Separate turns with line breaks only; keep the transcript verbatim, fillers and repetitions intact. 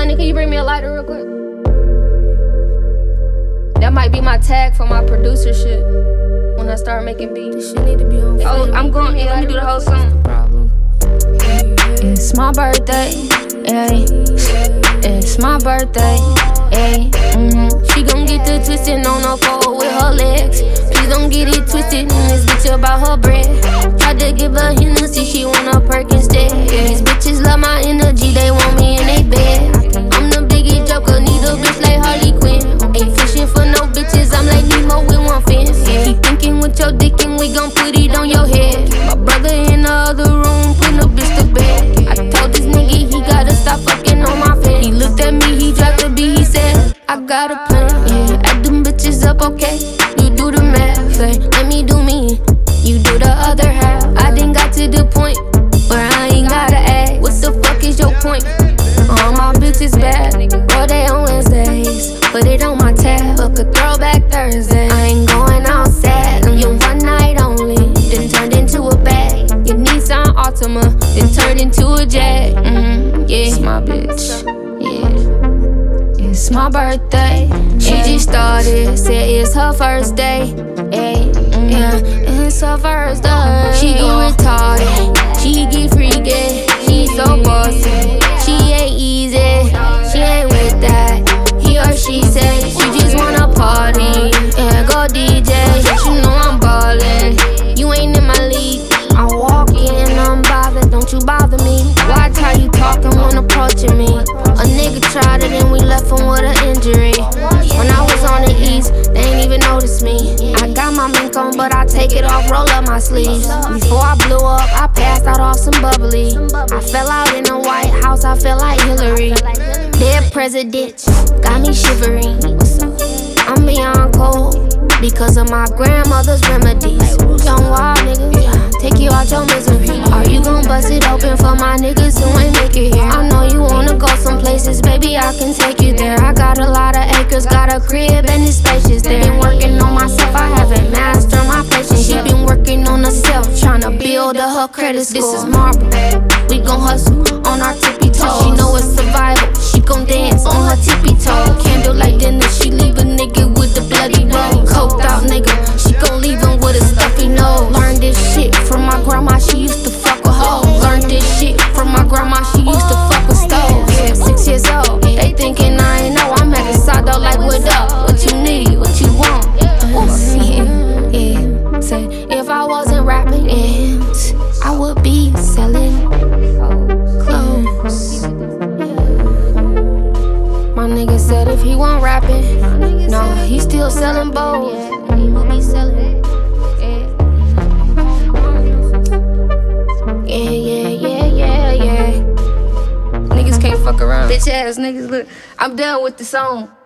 Honey, can you bring me a lighter real quick? That might be my tag for my producer shit. When I start making beats, this shit need to be on. Oh, I'm going. Yeah, let me do the whole song. Problem. It's my birthday. Ay. It's my birthday. Ay. Mm-hmm. She gon' get the twisted on the floor with her legs. Please don't get it twisted in this bitch about her bread. Tried to give her Hennessy, she want a perk instead. Yeah. These bitches love my energy, they want me in they bed. I'm the biggest joker, need a bitch like Harley Quinn. Ain't fishing for no bitches, I'm like Nemo with one fin. Yeah. Keep thinking with your dick and we gon' put it on your head. My brother in the other room, put no bitch to bed. I told this nigga he gotta stop fucking on my face. He looked at me, he dropped the beat, he said, I got a plan, yeah. Add them bitches up, okay? You do the math, hey. Let me do me, you do the other half. I done got to the point where I ain't gotta ask. What the fuck is your point? All my bitches bad, all day on Wednesdays. Put it on my tab, book a throwback Thursday. I ain't going outside, you one night only. Then turned into a bag. Your Nissan Altima, then turned into a Jag. Mm-hmm, yeah, it's my bitch, yeah. It's my birthday. She yeah. just started, said it's her first day. Ay, mm, yeah, it's her first day. She get retarded, she get freaky, she so bossy. She ain't easy, she ain't with that. He or she say she just wanna party. Yeah, go D J, you know I'm ballin'. You ain't in my league. I walk in unbothered, don't you bother me. Watch how you talkin' when approaching me. A nigga tried it and we left him with an injury. When I was on the east, they ain't even notice me. I got my mink on, but I take it off, roll up my sleeves. Before I blew up, I passed out off some bubbly. I fell out in the White House, I felt like Hillary. Dead president, got me shivering. I'm beyond cold because of my grandmother's remedies. Young wild nigga, take you out your misery. Are you gon' bust it open for my niggas who ain't make it here? I know you wanna go some places, baby, I can take you there. I got a lot of acres, got a crib and it's spacious there. Been working on myself, I haven't mastered my patience. She been working on herself, tryna build up her credit score. This is marble, we gon' hustle on our tippy toes. She know it's survival, she gon' dance on her tippy toe. Candlelight dinner, she leave a nigga with the bloody rose. Coked out nigga, she gon' leave him with a stuffy nose. Learned this shit from my grandma, she used to fuck with hoes. Learned this shit from my grandma, she used to fuck with stoves. Yeah, six years old, they thinking I ain't know. I'm at the side though like what up? What you need, what you want? Yeah, yeah. Say if I wasn't rapping, yeah, I would be selling clothes. My nigga said if he wasn't rapping, no, he still selling bows. Yeah, he would be selling. Yeah, yeah, yeah, yeah, yeah. Niggas can't fuck around. Bitch ass niggas, look, I'm done with the song.